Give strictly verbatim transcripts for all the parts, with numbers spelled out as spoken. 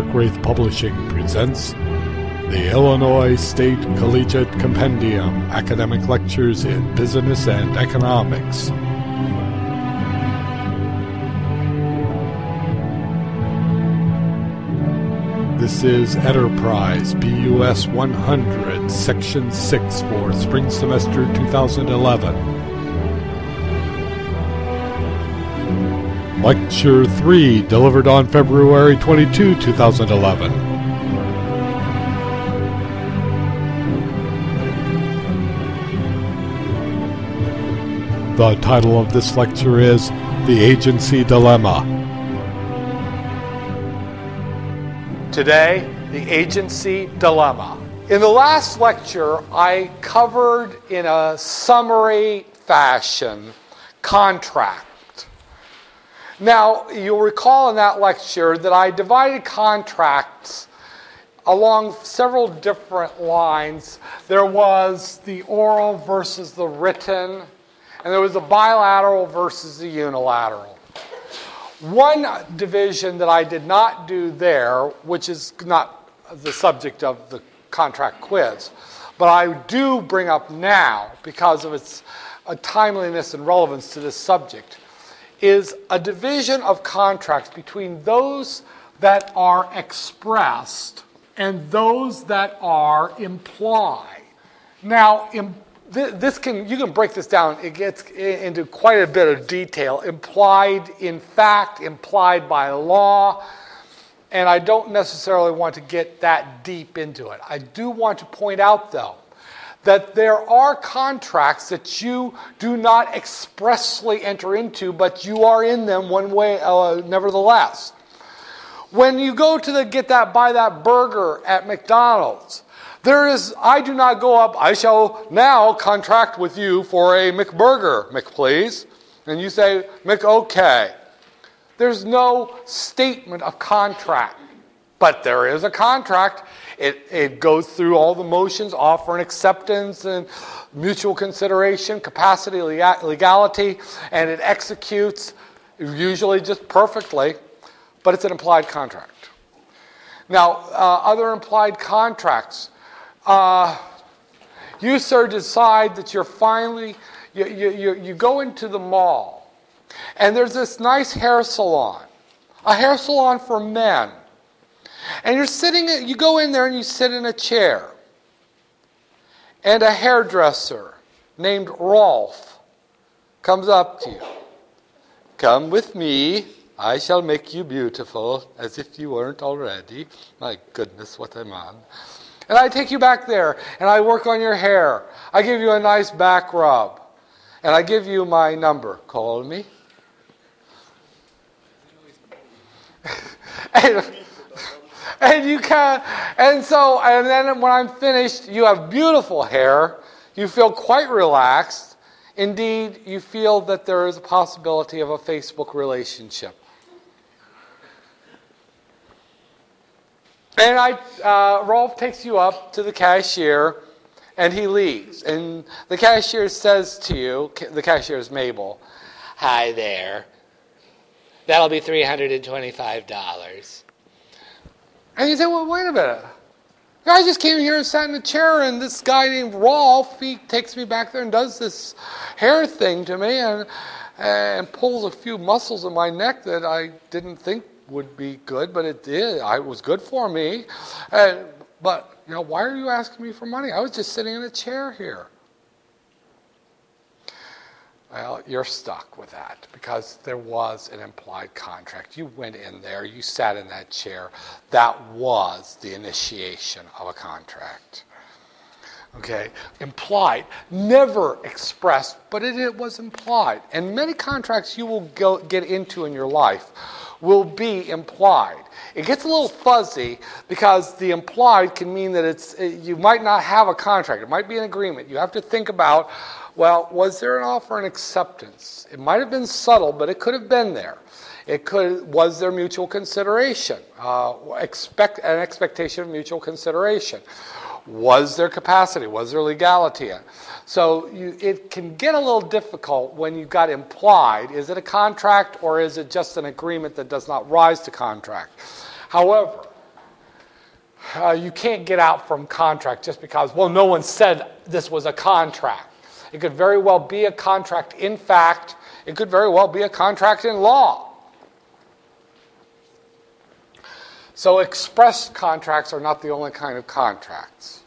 Margraith Publishing presents the Illinois State Collegiate Compendium Academic Lectures in Business and Economics. This is Enterprise B U S one hundred, Section six for Spring Semester twenty eleven. Lecture three, delivered on February twenty-second, twenty eleven. The title of this lecture is The Agency Dilemma. Today, the agency dilemma. In the last lecture, I covered in a summary fashion contract. Now, you'll recall in that lecture that I divided contracts along several different lines. There was the oral versus the written, and there was the bilateral versus the unilateral. One division that I did not do there, which is not the subject of the contract quiz, but I do bring up now because of its uh, timeliness and relevance to this subject, is a division of contracts between those that are expressed and those that are implied. Now, im- th- this can you can break this down. It gets into quite a bit of detail. Implied in fact, implied by law, and I don't necessarily want to get that deep into it. I do want to point out, though, that there are contracts that you do not expressly enter into, but you are in them one way, uh, nevertheless. When you go to the get that, buy that burger at McDonald's, there is, I do not go up, I shall now contract with you for a McBurger, McPlease. And you say, McOkay. There's no statement of contract, but there is a contract. It, it goes through all the motions, offer and acceptance and mutual consideration, capacity, legality, and it executes usually just perfectly, but it's an implied contract. Now, uh, other implied contracts, uh, you, sir, decide that you're finally, you, you, you go into the mall, and there's this nice hair salon, a hair salon for men. And you're sitting, you go in there and you sit in a chair. And a hairdresser named Rolf comes up to you. Come with me, I shall make you beautiful, as if you weren't already. My goodness, what I'm on. And I take you back there, and I work on your hair. I give you a nice back rub. And I give you my number. Call me. and, And you can, and so, and then when I'm finished, you have beautiful hair. You feel quite relaxed. Indeed, you feel that there is a possibility of a Facebook relationship. And I, uh, Rolf takes you up to the cashier, and he leaves. And the cashier says to you, the cashier is Mabel, "Hi there. That'll be three hundred twenty-five dollars. And you say, well, wait a minute. I just came here and sat in a chair, and this guy named Rolf, he takes me back there and does this hair thing to me and, and pulls a few muscles in my neck that I didn't think would be good, but it did. I, it was good for me. Uh, but, you know, why are you asking me for money? I was just sitting in a chair here. Well, you're stuck with that because there was an implied contract. You went in there, you sat in that chair. That was the initiation of a contract. Okay? Implied, never expressed, but it, it was implied. And many contracts you will go, get into in your life will be implied. It gets a little fuzzy because the implied can mean that it's you might not have a contract. It might be an agreement. You have to think about, well, was there an offer and acceptance? It might have been subtle, but it could have been there. It could was there mutual consideration, uh, expect an expectation of mutual consideration. Was there capacity? Was there legality? So you, it can get a little difficult when you've got implied. Is it a contract or is it just an agreement that does not rise to contract? However, uh, you can't get out from contract just because, well, no one said this was a contract. It could very well be a contract in fact. It could very well be a contract in law. So express contracts are not the only kind of contracts.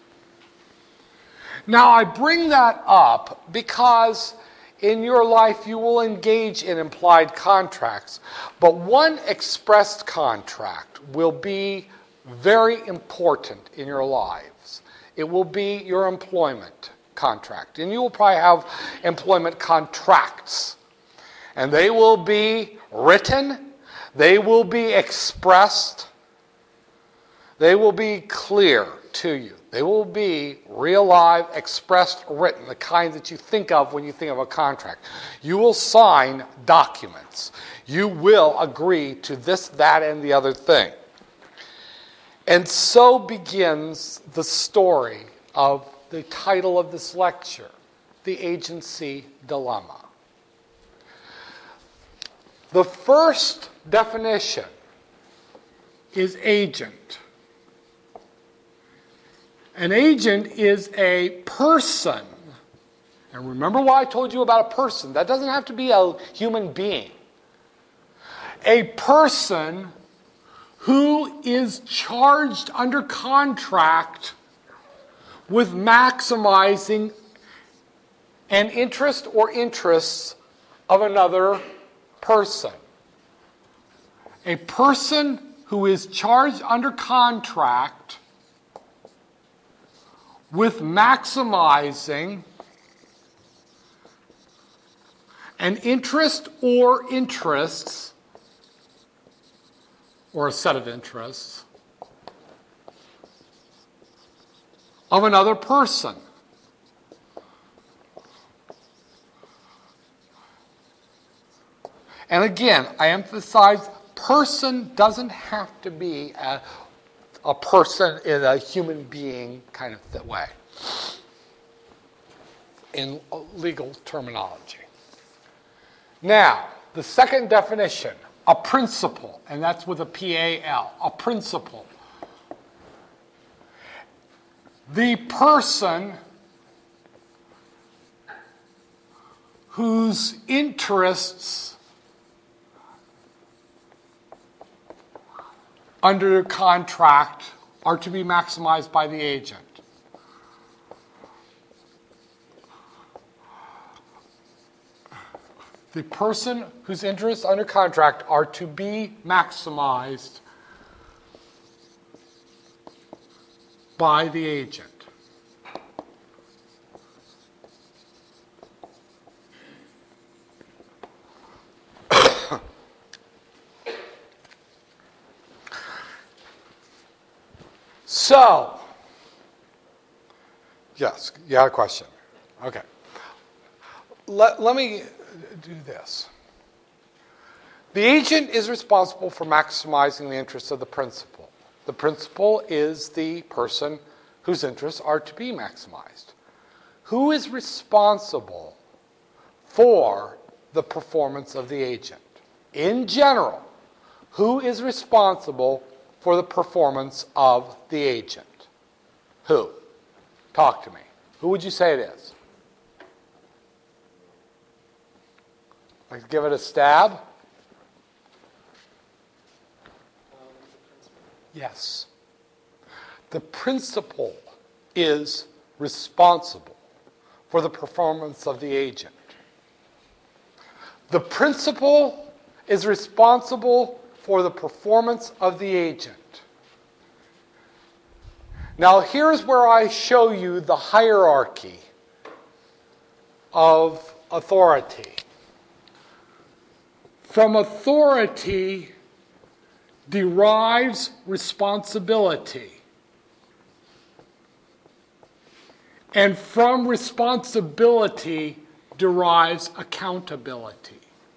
Now, I bring that up because in your life you will engage in implied contracts, but one expressed contract will be very important in your lives. It will be your employment contract, and you will probably have employment contracts, and they will be written, they will be expressed, they will be clear to you. They will be real, live, expressed, written, the kind that you think of when you think of a contract. You will sign documents. You will agree to this, that, and the other thing. And so begins the story of the title of this lecture, The Agency Dilemma. The first definition is agent. An agent is a person. And remember why I told you about a person. That doesn't have to be a human being. A person who is charged under contract with maximizing an interest or interests of another person. A person who is charged under contract with maximizing an interest or interests, or a set of interests, of another person. And again, I emphasize, person doesn't have to be a, a person in a human being kind of way in legal terminology. Now, the second definition, a principal, and that's with a P A L, a principal. The person whose interests under contract are to be maximized by the agent. The person whose interests under contract are to be maximized by the agent. So, yes, you had a question. Okay. Let, let me do this. The agent is responsible for maximizing the interests of the principal. The principal is the person whose interests are to be maximized. Who is responsible for the performance of the agent? In general, who is responsible for the performance of the agent? Who? Talk to me. Who would you say it is? Like, give it a stab. Yes. The principal is responsible for the performance of the agent. The principal is responsible for the performance of the agent. Now, here's where I show you the hierarchy of authority. From authority derives responsibility. And from responsibility derives accountability.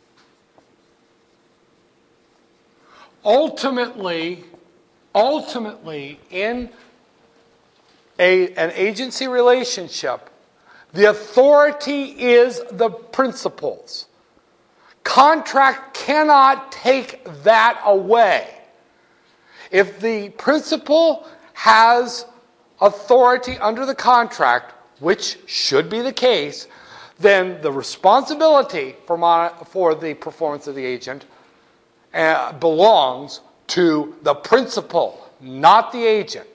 Ultimately, ultimately, in a, an agency relationship, the authority is the principal's. Contract cannot take that away. If the principal has authority under the contract, which should be the case, then the responsibility for, mon- for the performance of the agent uh, belongs to the principal, not the agent.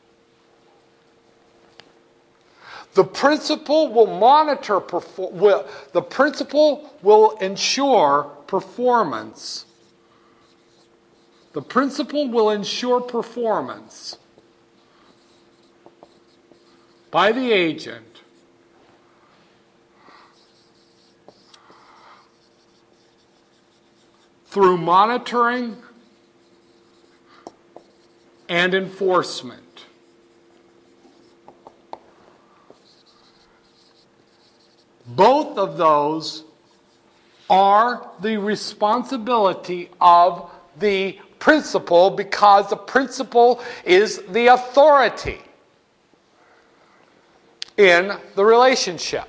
The principal will monitor, perfor- will, the principal will ensure performance. The principal will ensure performance by the agent through monitoring and enforcement. Both of those are the responsibility of the principal because the principal is the authority in the relationship.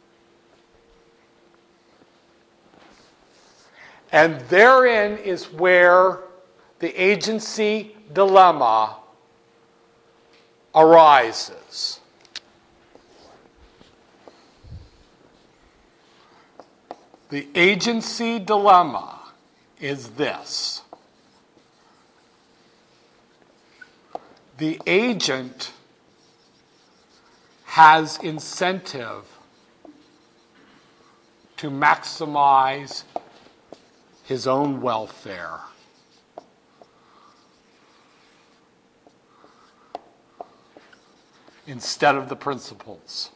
And therein is where the agency dilemma arises. The agency dilemma is this. The agent has incentive to maximize his own welfare. Instead of the principal's.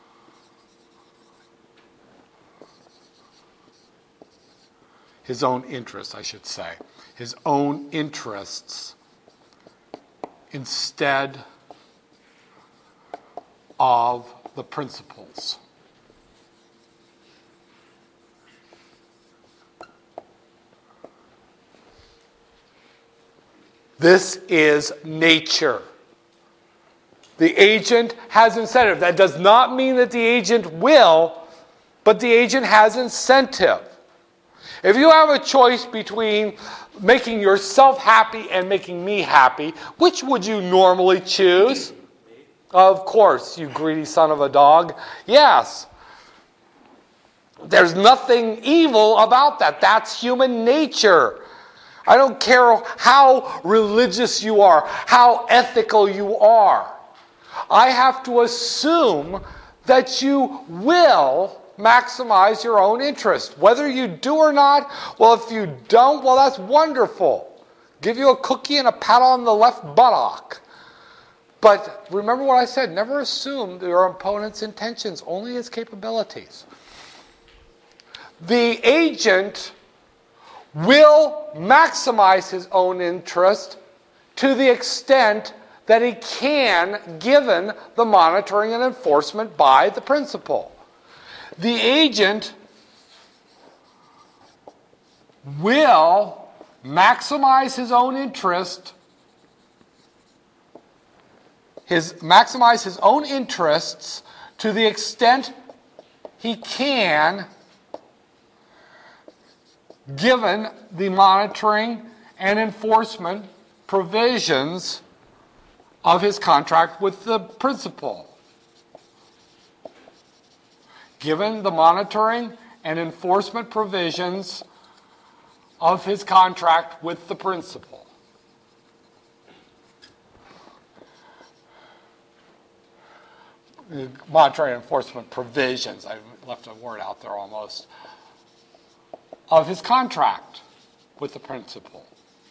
His own interests, I should say. His own interests instead of the principal's. This is nature. The agent has incentive. That does not mean that the agent will, but the agent has incentive. If you have a choice between making yourself happy and making me happy, which would you normally choose? Of course, you greedy son of a dog. Yes. There's nothing evil about that. That's human nature. I don't care how religious you are, how ethical you are. I have to assume that you will maximize your own interest. Whether you do or not, well, if you don't, well, that's wonderful. Give you a cookie and a pat on the left buttock. But remember what I said, never assume your opponent's intentions, only his capabilities. The agent will maximize his own interest to the extent that he can, given the monitoring and enforcement by the principal. The agent will maximize his own interest, his maximize his own interests to the extent he can, given the monitoring and enforcement provisions of his contract with the principal. Given the monitoring and enforcement provisions of his contract with the principal. Monitoring and enforcement provisions, I left a word out there almost, of his contract with the principal.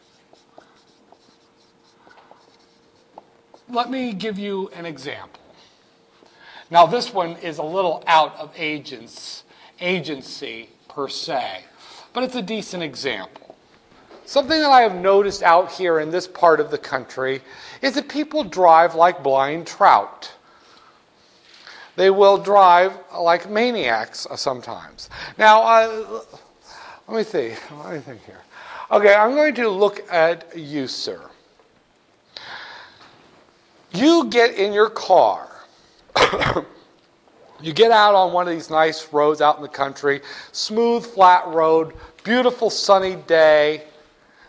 Let me give you an example. Now, this one is a little out of agents, agency per se, but it's a decent example. Something that I have noticed out here in this part of the country is that people drive like blind trout. They will drive like maniacs sometimes. Now, uh, let me see. Let me think here. Okay, I'm going to look at you, sir. You get in your car. You get out on one of these nice roads out in the country, smooth, flat road, beautiful sunny day,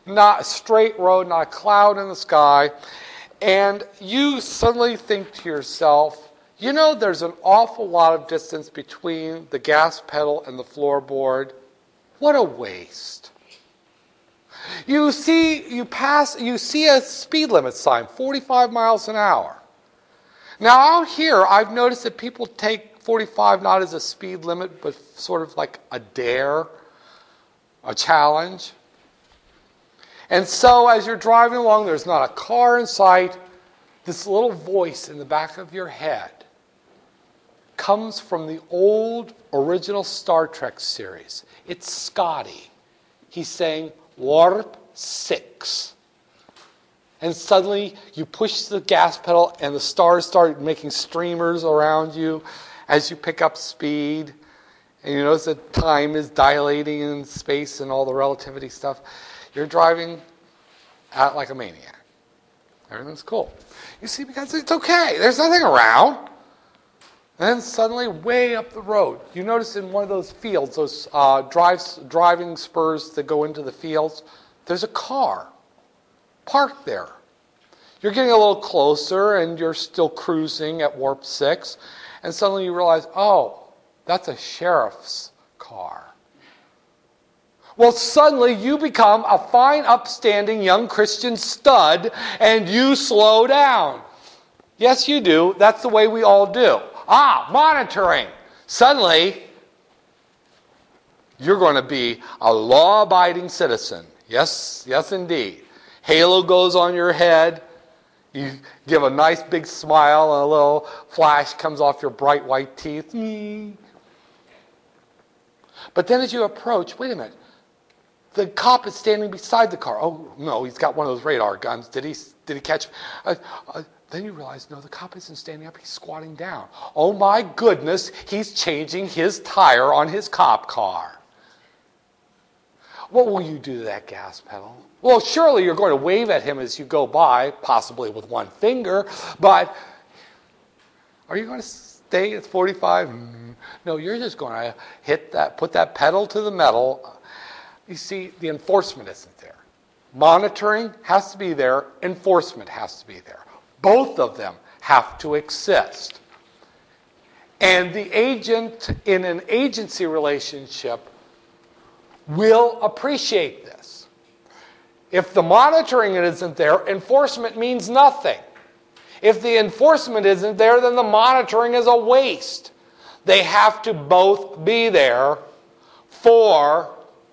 not a straight road, not a cloud in the sky. And you suddenly think to yourself, you know, there's an awful lot of distance between the gas pedal and the floorboard. What a waste. You see, you pass, you see a speed limit sign, forty-five miles an hour. Now out here, I've noticed that people take forty-five not as a speed limit, but sort of like a dare, a challenge. And so as you're driving along, there's not a car in sight. This little voice in the back of your head comes from the old original Star Trek series. It's Scotty. He's saying, warp six. And suddenly you push the gas pedal and the stars start making streamers around you as you pick up speed. And you notice that time is dilating in space and all the relativity stuff. You're driving out like a maniac. Everything's cool. You see, because it's okay. There's nothing around. And then suddenly, way up the road, you notice in one of those fields, those uh, drives, driving spurs that go into the fields, there's a car parked there. You're getting a little closer, and you're still cruising at warp six, and suddenly you realize, oh, that's a sheriff's car. Well, suddenly you become a fine, upstanding young Christian stud, and you slow down. Yes, you do. That's the way we all do. Ah, monitoring. Suddenly, you're going to be a law-abiding citizen. Yes, yes, indeed. Halo goes on your head. You give a nice big smile, and a little flash comes off your bright white teeth. But then as you approach, wait a minute. The cop is standing beside the car. Oh, no, he's got one of those radar guns. Did he, did he catch... Uh, uh, Then you realize, no, the cop isn't standing up, he's squatting down. Oh my goodness, he's changing his tire on his cop car. What will you do to that gas pedal? Well, surely you're going to wave at him as you go by, possibly with one finger, but are you going to stay at forty-five? No, you're just going to hit that, put that pedal to the metal. You see, the enforcement isn't there. Monitoring has to be there, enforcement has to be there. Both of them have to exist. And the agent in an agency relationship will appreciate this. If the monitoring isn't there, enforcement means nothing. If the enforcement isn't there, then the monitoring is a waste. They have to both be there for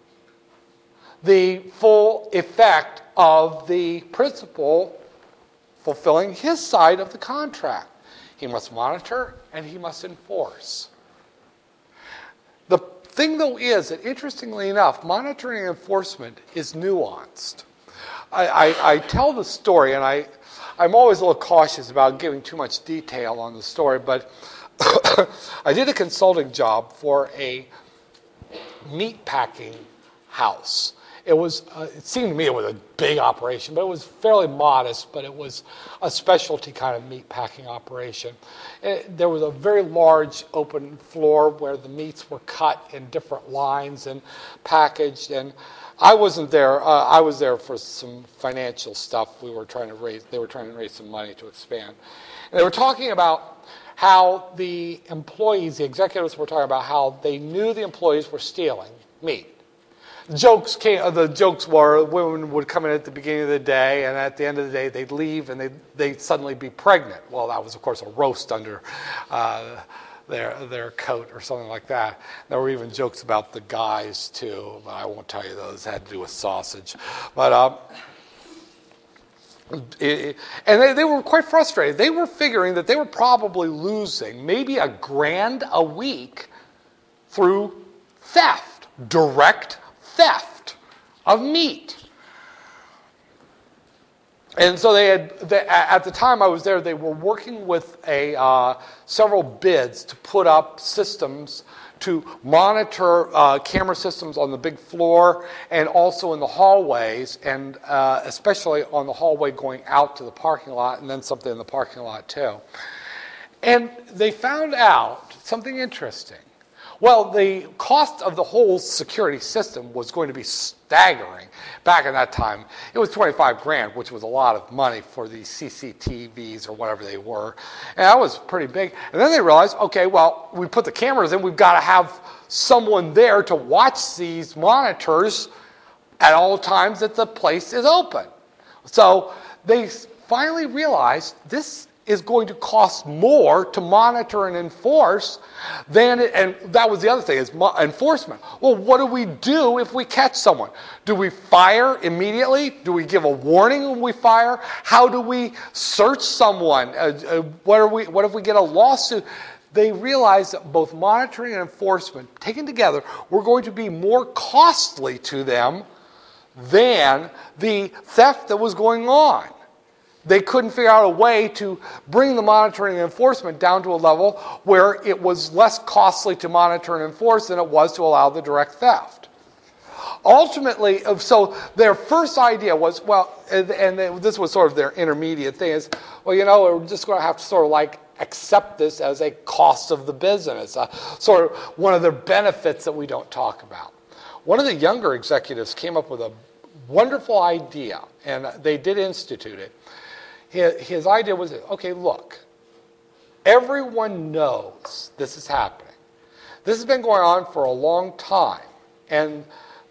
the full effect of the principle fulfilling his side of the contract. He must monitor and he must enforce. The thing, though, is that, interestingly enough, monitoring and enforcement is nuanced. I, I, I tell the story, and I, I'm always a little cautious about giving too much detail on the story, but I did a consulting job for a meat packing house. It was. Uh, it seemed to me it was a big operation, but it was fairly modest. But it was a specialty kind of meat packing operation. It, there was a very large open floor where the meats were cut in different lines and packaged. And I wasn't there. Uh, I was there for some financial stuff. We were trying to raise. They were trying to raise some money to expand. And they were talking about how the employees, the executives, were talking about how they knew the employees were stealing meat. Jokes came, the jokes were women would come in at the beginning of the day, and at the end of the day they'd leave and they'd, they'd suddenly be pregnant. Well, that was, of course, a roast under uh, their their coat or something like that. There were even jokes about the guys, too, but I won't tell you those. It had to do with sausage. But uh, it, and they, they were quite frustrated. They were figuring that they were probably losing maybe a grand a week through theft, direct theft of meat. And so they had, they, at the time I was there, they were working with a uh, several bids to put up systems to monitor uh, camera systems on the big floor and also in the hallways, and uh, especially on the hallway going out to the parking lot, and then something in the parking lot too. And they found out something interesting. Well, the cost of the whole security system was going to be staggering. Back in that time, it was twenty-five grand, which was a lot of money for these C C T Vs or whatever they were. And that was pretty big. And then they realized, okay, well, we put the cameras in, we've got to have someone there to watch these monitors at all times that the place is open. So they finally realized this is going to cost more to monitor and enforce than it, and that was the other thing, is mo- enforcement. Well, what do we do if we catch someone? Do we fire immediately? Do we give a warning when we fire? How do we search someone? Uh, uh, what are we? What if we get a lawsuit? They realized that both monitoring and enforcement, taken together, were going to be more costly to them than the theft that was going on. They couldn't figure out a way to bring the monitoring and enforcement down to a level where it was less costly to monitor and enforce than it was to allow the direct theft. Ultimately, so their first idea was, well, and this was sort of their intermediate thing, is, well, you know, we're just going to have to sort of like accept this as a cost of the business, uh, sort of one of the benefits that we don't talk about. One of the younger executives came up with a wonderful idea, and they did institute it. His, his idea was, okay, look, everyone knows this is happening. This has been going on for a long time, and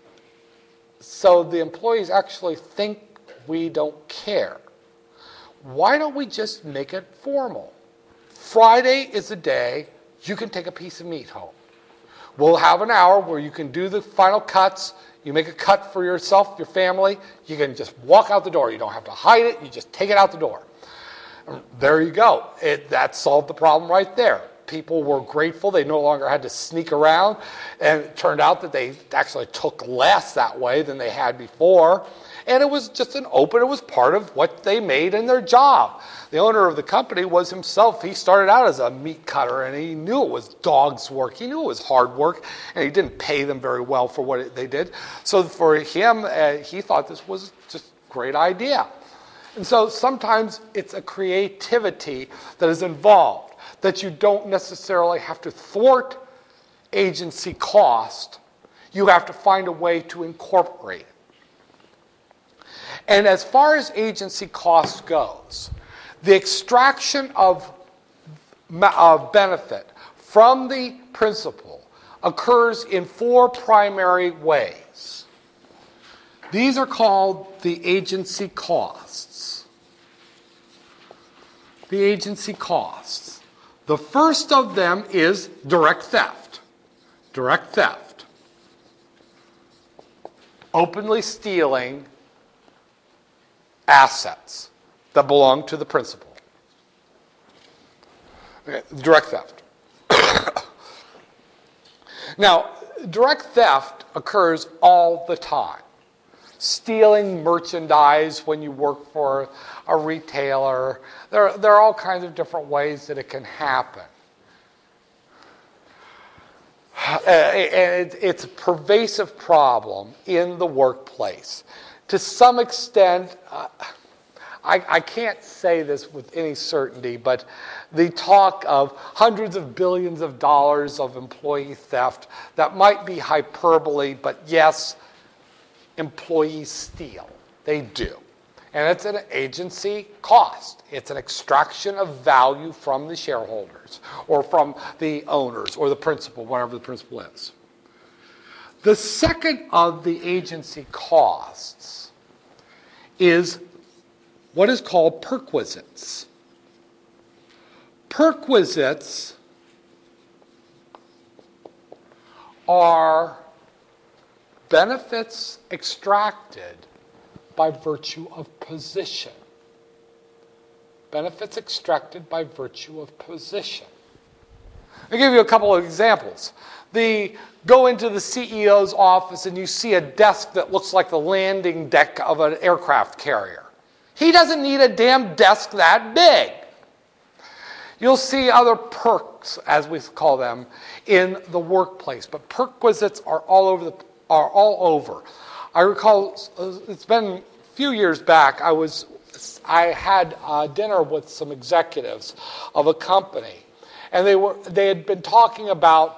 so the employees actually think we don't care. Why don't we just make it formal? Friday is the day you can take a piece of meat home. We'll have an hour where you can do the final cuts. You make a cut for yourself, your family. You can just walk out the door. You don't have to hide it. You just take it out the door. There you go. It, that solved the problem right there. People were grateful. They no longer had to sneak around. And it turned out that they actually took less that way than they had before. And it was just an open, it was part of what they made in their job. The owner of the company was himself, he started out as a meat cutter, and he knew it was dog's work. He knew it was hard work, and he didn't pay them very well for what it, they did. So for him, uh, he thought this was just a great idea. And so sometimes it's a creativity that is involved, that you don't necessarily have to thwart agency cost. You have to find a way to incorporate it. And as far as agency cost goes, the extraction of, of benefit from the principal occurs in four primary ways. These are called the agency costs. The agency costs. The first of them is direct theft. Direct theft. Openly stealing assets that belong to the principal. Okay, direct theft. Now, direct theft occurs all the time. Stealing merchandise when you work for a retailer. There, there are all kinds of different ways that it can happen. Uh, and it, it's a pervasive problem in the workplace. To some extent, uh, I, I can't say this with any certainty, but the talk of hundreds of billions of dollars of employee theft, that might be hyperbole, but yes, employees steal. They do. And it's an agency cost. It's an extraction of value from the shareholders or from the owners or the principal, whatever the principal is. The second of the agency costs is what is called perquisites. Perquisites are benefits extracted by virtue of position. Benefits extracted by virtue of position. I'll give you a couple of examples. The go into the C E O's office and you see a desk that looks like the landing deck of an aircraft carrier. He doesn't need a damn desk that big. You'll see other perks, as we call them, in the workplace, but perquisites are all over the are all over. I recall it's been a few years back. I was I had uh, dinner with some executives of a company, and they were they had been talking about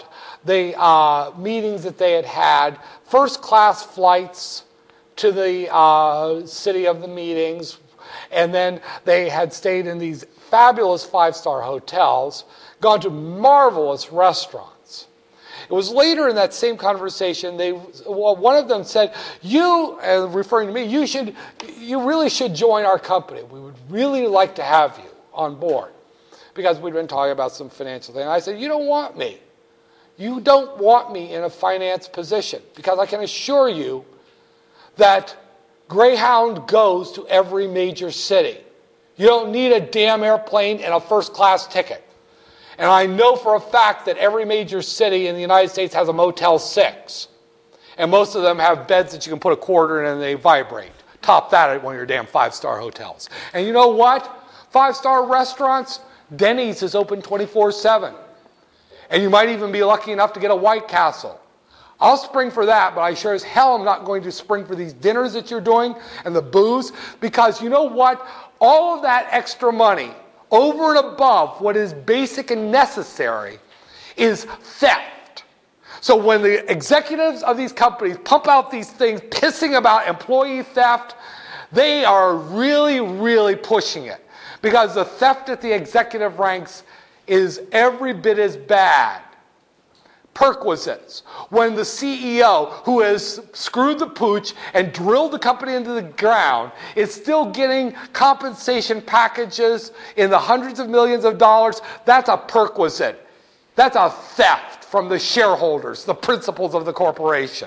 the uh, meetings that they had had, first-class flights to the uh, city of the meetings, and then they had stayed in these fabulous five-star hotels, gone to marvelous restaurants. It was later in that same conversation, they, well, one of them said, you, uh, referring to me, you should, you really should join our company. We would really like to have you on board. Because we'd been talking about some financial thing. I said, you don't want me. You don't want me in a finance position. Because I can assure you that Greyhound goes to every major city. You don't need a damn airplane and a first-class ticket. And I know for a fact that every major city in the United States has a Motel six. And most of them have beds that you can put a quarter in and they vibrate. Top that at one of your damn five-star hotels. And you know what? Five-star restaurants, Denny's is open twenty-four seven. And you might even be lucky enough to get a White Castle. I'll spring for that, but I sure as hell am not going to spring for these dinners that you're doing and the booze, because you know what? All of that extra money, over and above what is basic and necessary, is theft. So when the executives of these companies pump out these things pissing about employee theft, they are really, really pushing it. Because the theft at the executive ranks is every bit as bad. Perquisites. When the C E O, who has screwed the pooch and drilled the company into the ground, is still getting compensation packages in the hundreds of millions of dollars, that's a perquisite. That's a theft from the shareholders, the principals of the corporation.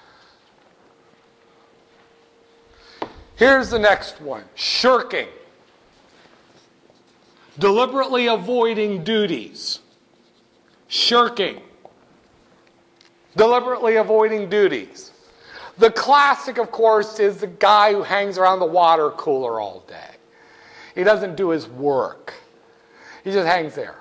Here's the next one. Shirking. Deliberately avoiding duties. Shirking. Deliberately avoiding duties. The classic, of course, is the guy who hangs around the water cooler all day. He doesn't do his work. He just hangs there.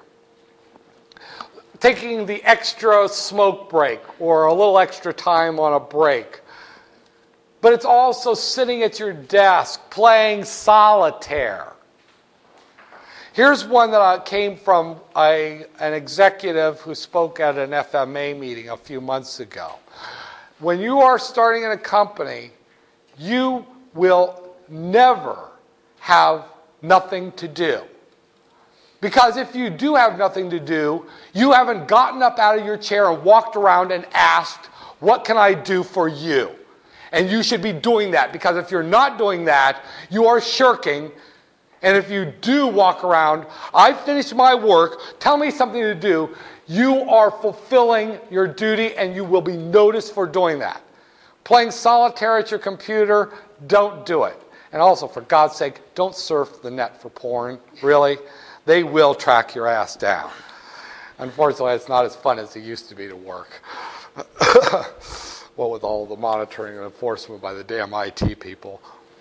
Taking the extra smoke break or a little extra time on a break. But it's also sitting at your desk playing solitaire. Here's one that came from a, an executive who spoke at an F M A meeting a few months ago. When you are starting in a company, you will never have nothing to do. Because if you do have nothing to do, you haven't gotten up out of your chair and walked around and asked, what can I do for you? And you should be doing that, because if you're not doing that, you are shirking. And if you do walk around, I finished my work, tell me something to do, you are fulfilling your duty and you will be noticed for doing that. Playing solitaire at your computer, don't do it. And also, for God's sake, don't surf the net for porn. Really? They will track your ass down. Unfortunately, it's not as fun as it used to be to work. Well, with all the monitoring and enforcement by the damn I T people.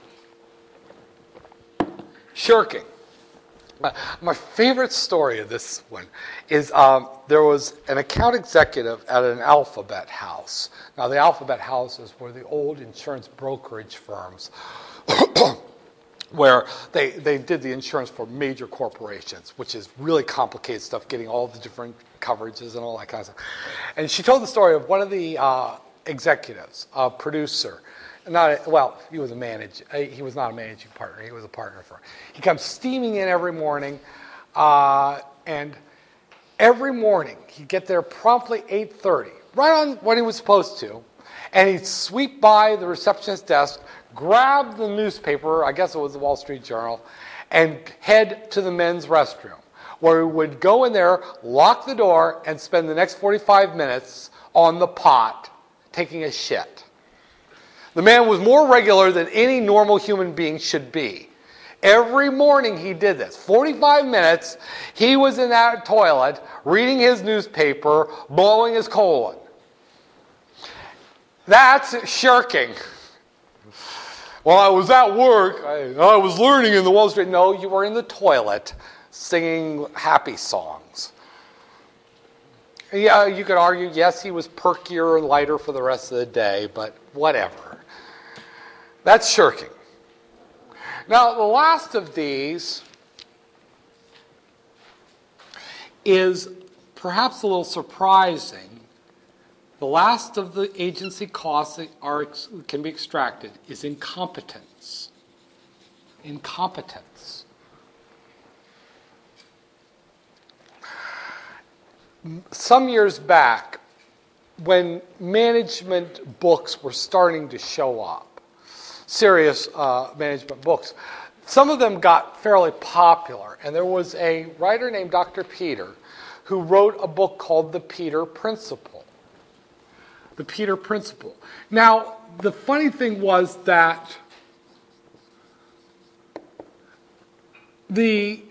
Shirking. Uh, my favorite story of this one is um, there was an account executive at an Alphabet house. Now, the Alphabet houses were the old insurance brokerage firms where they, they did the insurance for major corporations, which is really complicated stuff, getting all the different coverages and all that kind of stuff. And she told the story of one of the uh, executives, a producer. Not a, well, he was a manage. He was not a managing partner. He was a partner for. He comes steaming in every morning, uh, and every morning he'd get there promptly eight thirty, right on when he was supposed to, and he'd sweep by the receptionist's desk, grab the newspaper, I guess it was the Wall Street Journal, and head to the men's restroom, where he would go in there, lock the door, and spend the next forty-five minutes on the pot taking a shit. The man was more regular than any normal human being should be. Every morning he did this. forty-five minutes, he was in that toilet, reading his newspaper, blowing his colon. That's shirking. Well, I was at work. I, I was learning in the Wall Street. No, you were in the toilet singing happy songs. Yeah, you could argue, yes, he was perkier and lighter for the rest of the day, but whatever. That's shirking. Now, the last of these is perhaps a little surprising, The last of the agency costs that are, can be extracted is incompetence. Incompetence. Some years back, when management books were starting to show up, serious uh, management books, some of them got fairly popular. And there was a writer named Doctor Peter who wrote a book called The Peter Principle. The Peter Principle. Now, the funny thing was that the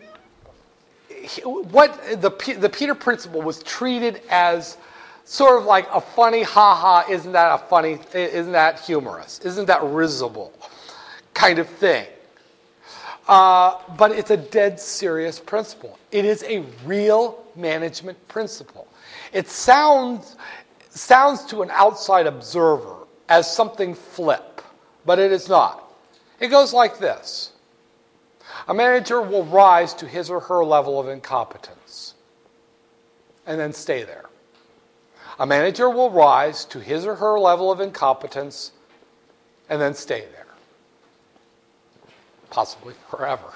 what the the Peter Principle was treated as sort of like a funny, ha-ha, isn't that a funny, isn't that humorous, isn't that risible kind of thing. Uh, but it's a dead serious principle. It is a real management principle. It sounds sounds to an outside observer as something flip, but it is not. It goes like this. A manager will rise to his or her level of incompetence and then stay there. A manager will rise to his or her level of incompetence and then stay there. Possibly forever.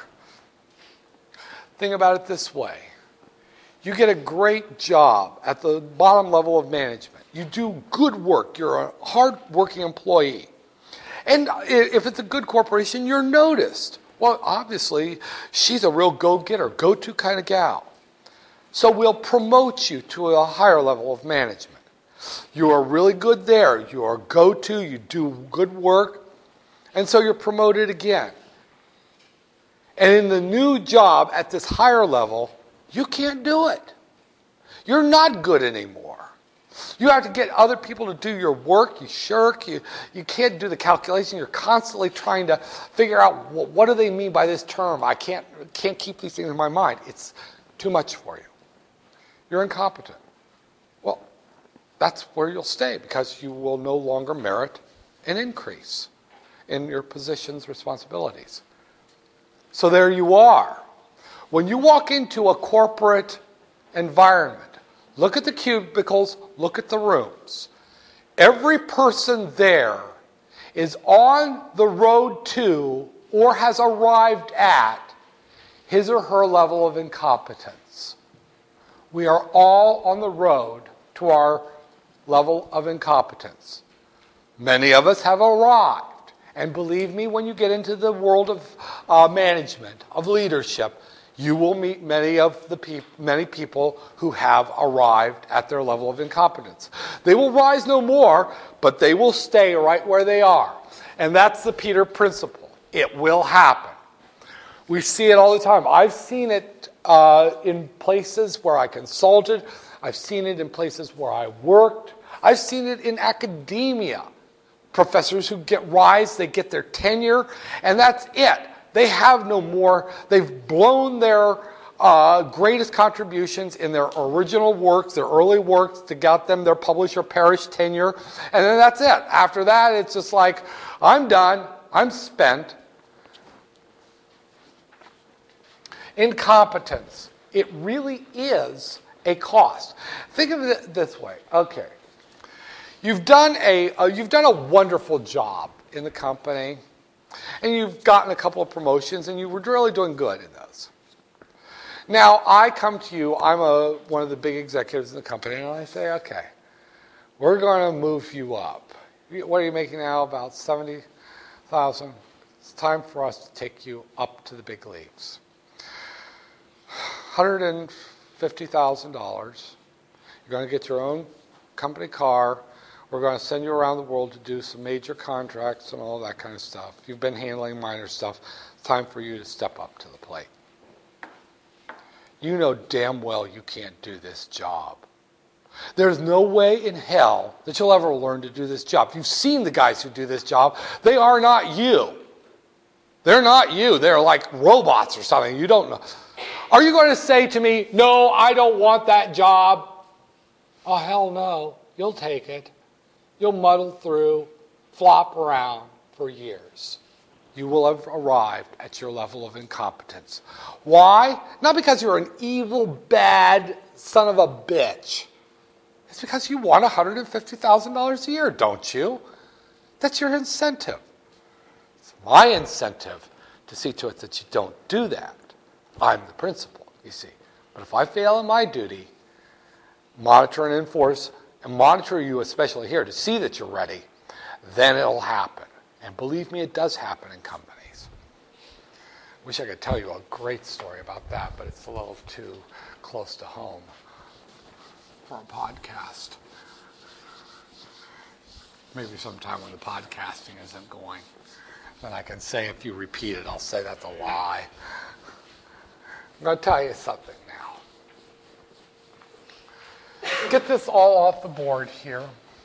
Think about it this way. You get a great job at the bottom level of management. You do good work. You're a hard-working employee. And if it's a good corporation, you're noticed. Well, obviously, she's a real go-getter, go-to kind of gal. So we'll promote you to a higher level of management. You are really good there. You are go-to. You do good work. And so you're promoted again. And in the new job at this higher level, you can't do it. You're not good anymore. You have to get other people to do your work. You shirk. You, you can't do the calculation. You're constantly trying to figure out, well, what do they mean by this term? I can't, can't keep these things in my mind. It's too much for you. You're incompetent. Well, that's where you'll stay because you will no longer merit an increase in your position's responsibilities. So there you are. When you walk into a corporate environment, look at the cubicles, look at the rooms. Every person there is on the road to or has arrived at his or her level of incompetence. We are all on the road to our level of incompetence. Many of us have arrived. And believe me, when you get into the world of uh, management, of leadership, you will meet many of the pe- many people who have arrived at their level of incompetence. They will rise no more, but they will stay right where they are. And that's the Peter Principle. It will happen. We see it all the time. I've seen it uh, in places where I consulted. I've seen it in places where I worked. I've seen it in academia. Professors who get rise, they get their tenure, and that's it. They have no more. They've blown their uh, greatest contributions in their original works, their early works, to get them their publish or perish tenure, and then that's it. After that, it's just like, I'm done. I'm spent. Incompetence. It really is a cost. Think of it this way. Okay. You've done a uh, you've done a wonderful job in the company, and you've gotten a couple of promotions, and you were really doing good in those. Now I come to you. I'm a one of the big executives in the company, and I say, okay, we're going to move you up. What are you making now? About seventy thousand. It's time for us to take you up to the big leagues. One hundred and fifty thousand dollars. You're going to get your own company car. We're going to send you around the world to do some major contracts and all that kind of stuff. You've been handling minor stuff. It's time for you to step up to the plate. You know damn well you can't do this job. There's no way in hell that you'll ever learn to do this job. You've seen the guys who do this job. They are not you. They're not you. They're like robots or something. You don't know. Are you going to say to me, no, I don't want that job? Oh, hell no. You'll take it. You'll muddle through, flop around for years. You will have arrived at your level of incompetence. Why? Not because you're an evil, bad son of a bitch. It's because you want one hundred fifty thousand dollars a year, don't you? That's your incentive. It's my incentive to see to it that you don't do that. I'm the principal, you see. But if I fail in my duty, monitor and enforce, and monitor you especially here to see that you're ready, then it'll happen. And believe me, it does happen in companies. Wish I could tell you a great story about that, but it's a little too close to home for a podcast. Maybe sometime when the podcasting isn't going, then I can say if you repeat it, I'll say that's a lie. I'm going to tell you something now. Get this all off the board here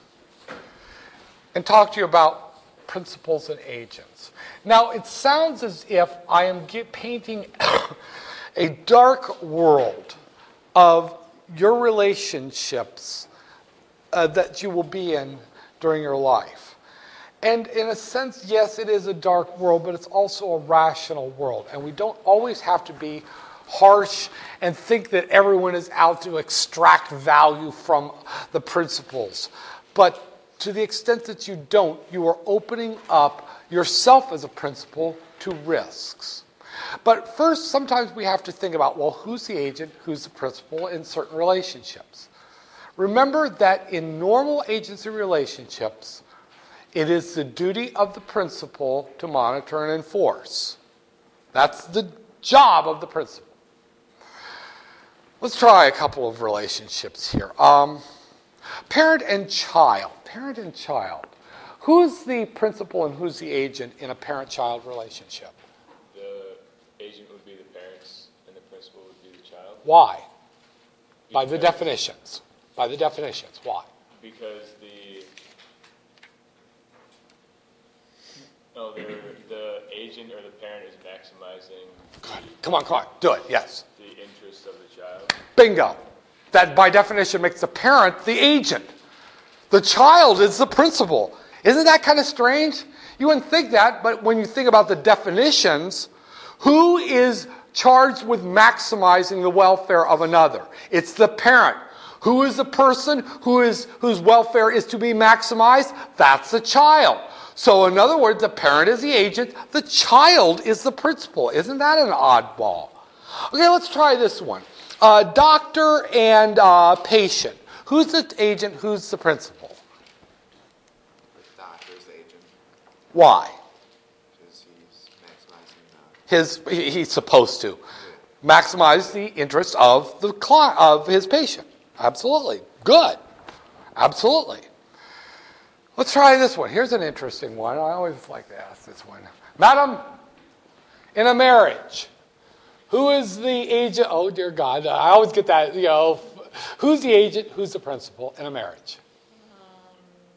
and talk to you about principals and agents. Now, it sounds as if I am get, painting a dark world of your relationships uh, that you will be in during your life. And in a sense, yes, it is a dark world, but it's also a rational world. And we don't always have to be harsh and think that everyone is out to extract value from the principals. But to the extent that you don't, you are opening up yourself as a principal to risks. But first, sometimes we have to think about, well, who's the agent, who's the principal in certain relationships? Remember that in normal agency relationships, it is the duty of the principal to monitor and enforce. That's the job of the principal. Let's try a couple of relationships here. Um, parent and child. Parent and child. Who's the principal and who's the agent in a parent-child relationship? The agent would be the parents and the principal would be the child. Why? Because, By the definitions. By the definitions. Why? Because the oh, the the agent or the parent is maximizing. Good. Come on, come on. Do it. Yes. The interests of the child. Bingo. That by definition makes the parent the agent. The child is the principal. Isn't that kind of strange? You wouldn't think that, but when you think about the definitions, who is charged with maximizing the welfare of another? It's the parent. Who is the person who is whose welfare is to be maximized? That's the child. So in other words, the parent is the agent, the child is the principal. Isn't that an oddball? Okay, let's try this one. Uh, doctor and uh, patient. Who's the agent, who's the principal? The doctor is the agent. Why? Because he's maximizing the... His, he- he's supposed to. Maximize the interest of the cli- of his patient. Absolutely. Good. Absolutely. Let's try this one. Here's an interesting one. I always like to ask this one. Madam, in a marriage, who is the agent? Oh, dear God. I always get that, you know. Who's the agent? Who's the principal in a marriage? Um,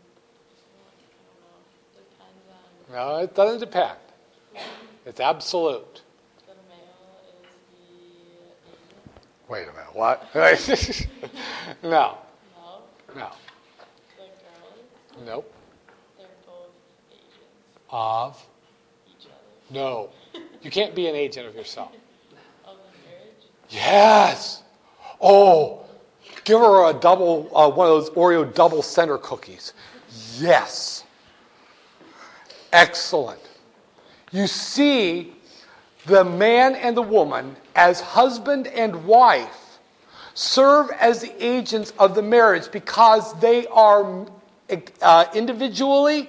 I don't know. Depends on. No, it doesn't depend. It's absolute. The male is the agent. Wait a minute. What? no. No. No. The girls, Nope. they're both agents Of? of each other. No. You can't be an agent of yourself. Of the marriage. Yes. Oh, give her a double, uh, one of those Oreo double center cookies. Yes. Excellent. You see the man and the woman as husband and wife serve as the agents of the marriage because they are uh, individually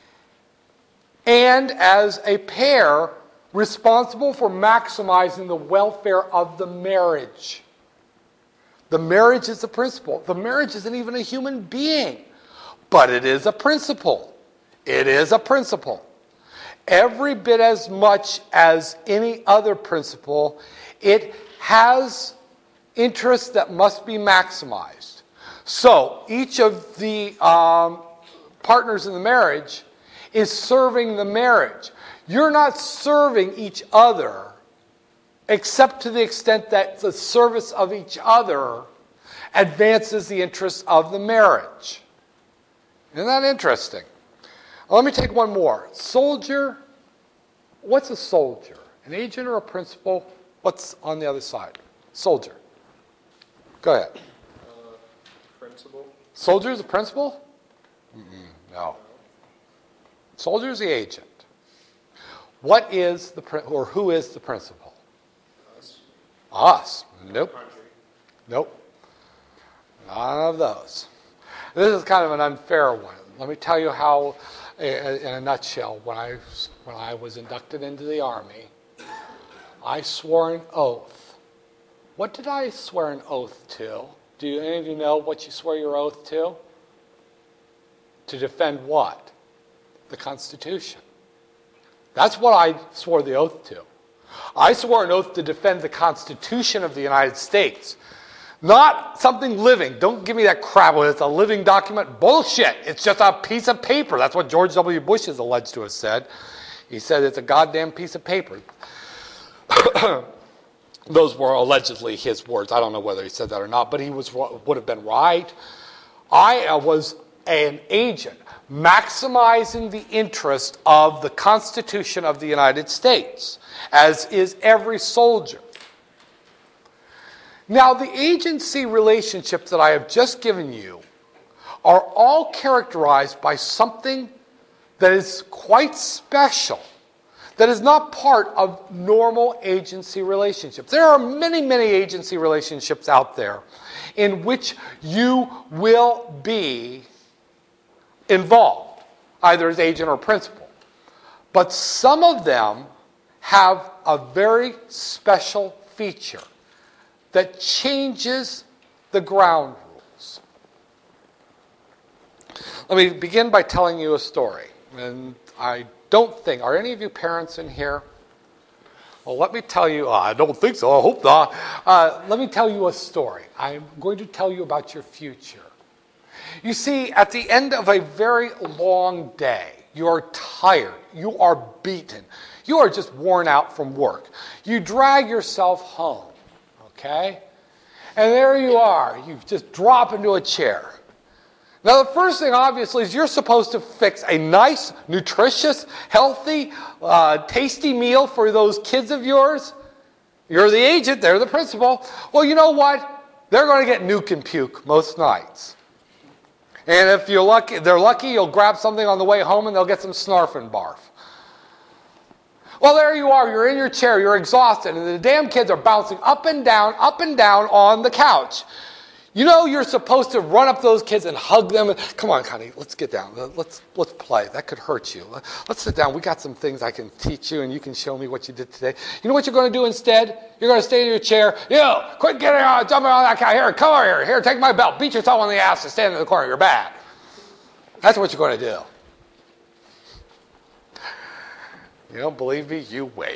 and as a pair responsible for maximizing the welfare of the marriage. The marriage is the principle. The marriage isn't even a human being, but it is a principle. It is a principle. Every bit as much as any other principle, it has interests that must be maximized. So each of the um, partners in the marriage is serving the marriage. You're not serving each other except to the extent that the service of each other advances the interests of the marriage. Isn't that interesting? Well, let me take one more. Soldier. What's a soldier? An agent or a principal? What's on the other side? Soldier. Go ahead. Uh, principal. Soldier is the principal? Mm-mm, no. Soldier is the agent. What is the, or who is the principal? Us. Us. Nope. Country. Nope. None of those. This is kind of an unfair one. Let me tell you how, in a nutshell, when I, when I was inducted into the Army, I swore an oath. What did I swear an oath to? Do any of you know what you swear your oath to? To defend what? The Constitution. That's what I swore the oath to. I swore an oath to defend the Constitution of the United States. Not something living. Don't give me that crap when it's a living document. Bullshit. It's just a piece of paper. That's what George W. Bush is alleged to have said. He said it's a goddamn piece of paper. Those were allegedly his words. I don't know whether he said that or not, but he was would have been right. I was an agent maximizing the interest of the Constitution of the United States, as is every soldier. Now, the agency relationships that I have just given you are all characterized by something that is quite special, that is not part of normal agency relationships. There are many, many agency relationships out there in which you will be involved, either as agent or principal. But some of them have a very special feature that changes the ground rules. Let me begin by telling you a story. And I don't think, are any of you parents in here? Well, let me tell you, uh, I don't think so, I hope not. Uh, let me tell you a story. I'm going to tell you about your future. You see, at the end of a very long day, you are tired, you are beaten, you are just worn out from work. You drag yourself home, okay? And there you are, you just drop into a chair. Now, the first thing, obviously, is you're supposed to fix a nice, nutritious, healthy, uh, tasty meal for those kids of yours. You're the agent, they're the principal. Well, you know what? They're going to get nuke and puke most nights. And if you're lucky, they're lucky, you'll grab something on the way home and they'll get some snarf and barf. Well, there you are, you're in your chair, you're exhausted, and the damn kids are bouncing up and down, up and down on the couch. You know you're supposed to run up to those kids and hug them. And, come on, honey, let's get down. Let's let's play. That could hurt you. Let's sit down. We got some things I can teach you, and you can show me what you did today. You know what you're going to do instead? You're going to stay in your chair. You, quit getting on, jumping on that couch. Here, come over here. Here, take my belt. Beat yourself on the ass and stand in the corner. You're bad. That's what you're going to do. You don't believe me? You wait.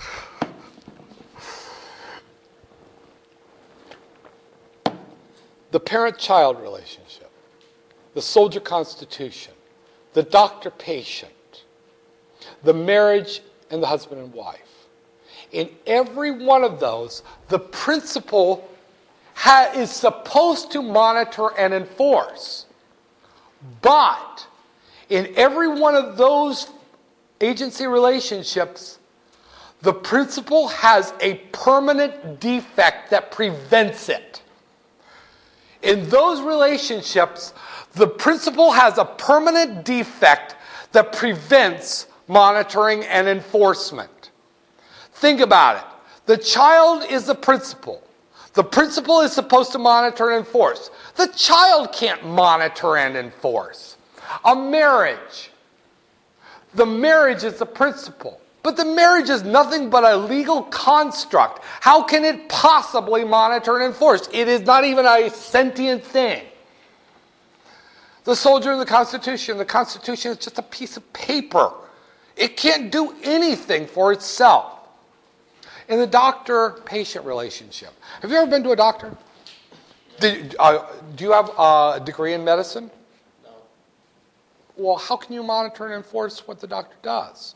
The parent-child relationship, the soldier constitution, the doctor-patient, the marriage and the husband and wife. In every one of those, the principal ha- is supposed to monitor and enforce. But in every one of those agency relationships, the principal has a permanent defect that prevents it. In those relationships, the principal has a permanent defect that prevents monitoring and enforcement. Think about it. The child is the principal. The principal is supposed to monitor and enforce. The child can't monitor and enforce. A marriage. The marriage is the principal. But the marriage is nothing but a legal construct. How can it possibly monitor and enforce? It is not even a sentient thing. The soldier and the Constitution. The Constitution is just a piece of paper. It can't do anything for itself. In the doctor-patient relationship. Have you ever been to a doctor? Did, uh, do you have a degree in medicine? No. Well, how can you monitor and enforce what the doctor does?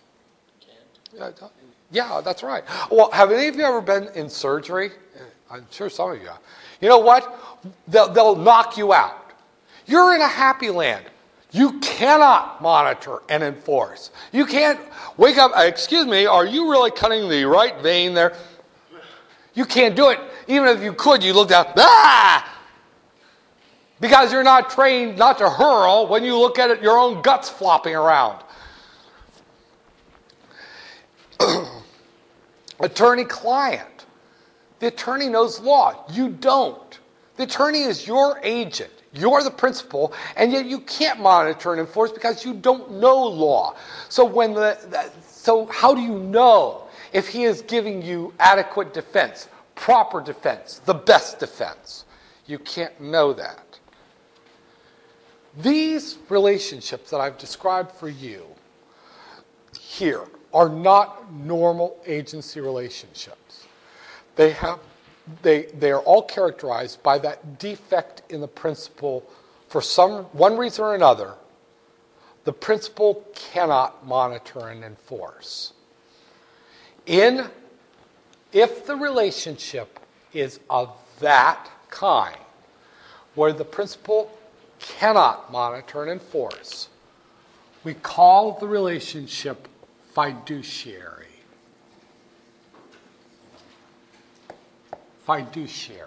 Yeah, that's right. Well, have any of you ever been in surgery? I'm sure some of you have. You know what? They'll, they'll knock you out. You're in a happy land. You cannot monitor and enforce. You can't wake up, excuse me, are you really cutting the right vein there? You can't do it. Even if you could, you look down, ah! because you're not trained not to hurl when you look at it, your own guts flopping around. Attorney-client. The attorney knows law. You don't. The attorney is your agent. You're the principal, and yet you can't monitor and enforce because you don't know law. So when the, the so how do you know if he is giving you adequate defense, proper defense, the best defense? You can't know that. These relationships that I've described for you here are not normal agency relationships. They have They, they are all characterized by that defect in the principle. For some one reason or another, the principal cannot monitor and enforce. In, if the relationship is of that kind, where the principal cannot monitor and enforce, we call the relationship fiduciary. Fiduciary.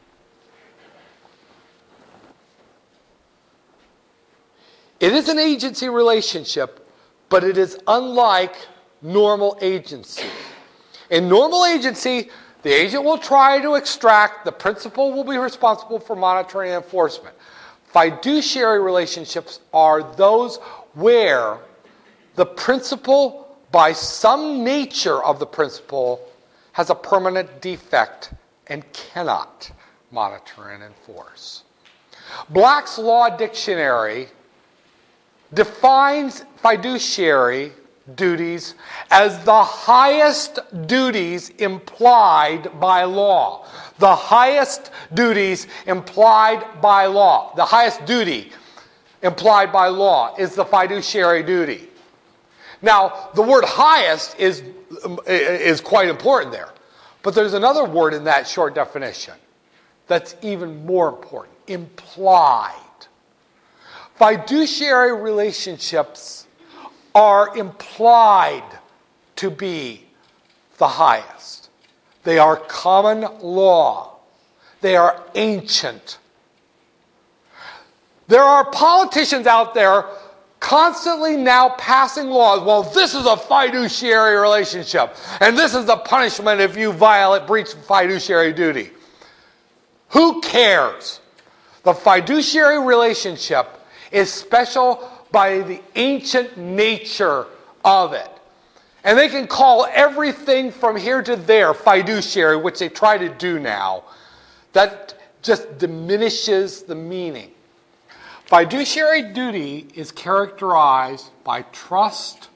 It is an agency relationship, but it is unlike normal agency. In normal agency, the agent will try to extract, the principal will be responsible for monitoring and enforcement. Fiduciary relationships are those where the principal, by some nature of the principal, has a permanent defect and cannot monitor and enforce. Black's Law Dictionary defines fiduciary duties as the highest duties implied by law. The highest duties implied by law. The highest duty implied by law is the fiduciary duty. Now, the word highest is, is quite important there. But there's another word in that short definition that's even more important. Implied. Fiduciary relationships are implied to be the highest. They are common law. They are ancient. There are politicians out there constantly now passing laws. Well, this is a fiduciary relationship, and this is the punishment if you violate, breach fiduciary duty. Who cares? The fiduciary relationship is special by the ancient nature of it. And they can call everything from here to there fiduciary, which they try to do now. That just diminishes the meaning. Fiduciary duty is characterized by trust,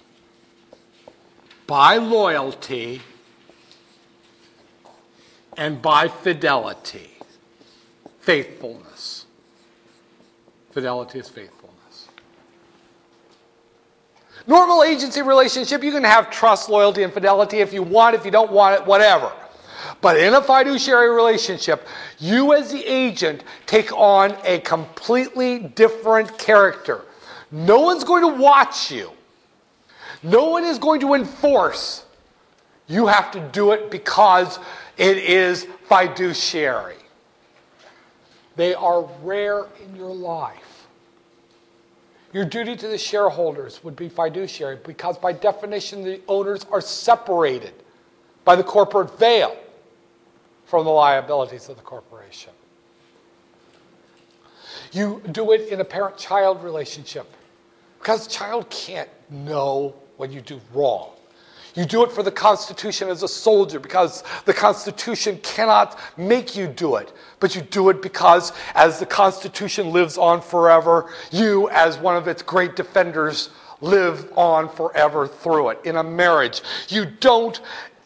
by loyalty, and by fidelity. Faithfulness. Fidelity is faithfulness. Normal agency relationship, you can have trust, loyalty, and fidelity if you want, if you don't want it, whatever. But in a fiduciary relationship, you as the agent take on a completely different character. No one's going to watch you. No one is going to enforce. You have to do it because it is fiduciary. They are rare in your life. Your duty to the shareholders would be fiduciary because by definition the owners are separated by the corporate veil from the liabilities of the corporation. You do it in a parent-child relationship because the child can't know when you do wrong. You do it for the Constitution as a soldier because the Constitution cannot make you do it. But you do it because as the Constitution lives on forever, you as one of its great defenders live on forever through it. In a marriage, you don't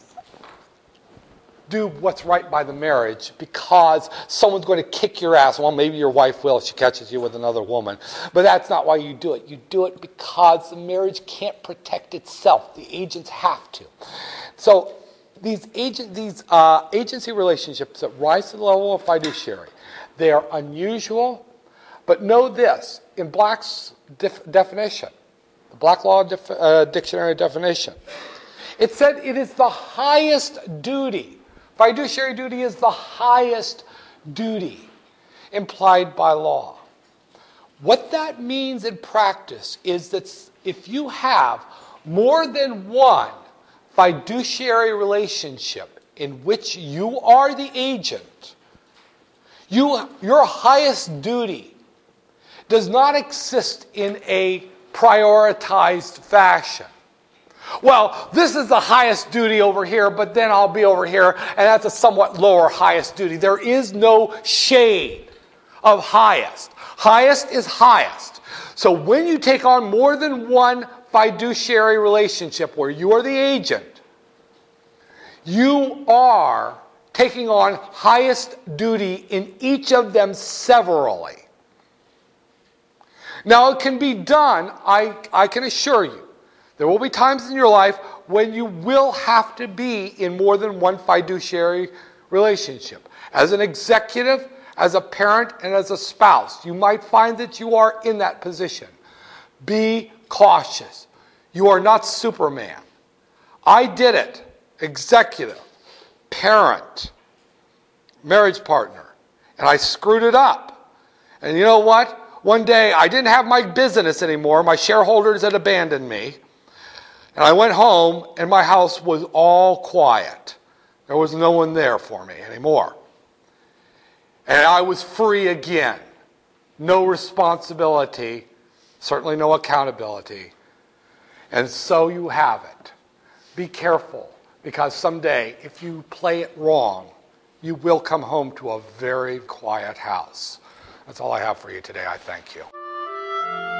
do what's right by the marriage because someone's going to kick your ass. Well, maybe your wife will if she catches you with another woman. But that's not why you do it. You do it because the marriage can't protect itself. The agents have to. So these agent, these uh, agency relationships that rise to the level of fiduciary, they are unusual. But know this, in Black's def- definition, the Black Law def- uh, Dictionary definition, it said it is the highest duty. Fiduciary duty is the highest duty. implied by law. What that means in practice is that if you have more than one fiduciary relationship in which you are the agent, you, your highest duty does not exist in a prioritized fashion. Well, this is the highest duty over here, but then I'll be over here, and that's a somewhat lower highest duty. There is no shade of highest. Highest is highest. So when you take on more than one fiduciary relationship where you are the agent, you are taking on highest duty in each of them severally. Now, it can be done, I, I can assure you. There will be times in your life when you will have to be in more than one fiduciary relationship. As an executive, as a parent, and as a spouse, you might find that you are in that position. Be cautious. You are not Superman. I did it. Executive, parent, marriage partner, and I screwed it up. And you know what? One day I didn't have my business anymore. My shareholders had abandoned me. And I went home and my house was all quiet. There was no one there for me anymore. And I was free again. No responsibility, certainly no accountability. And so you have it. Be careful, because someday, if you play it wrong, you will come home to a very quiet house. That's all I have for you today. I thank you.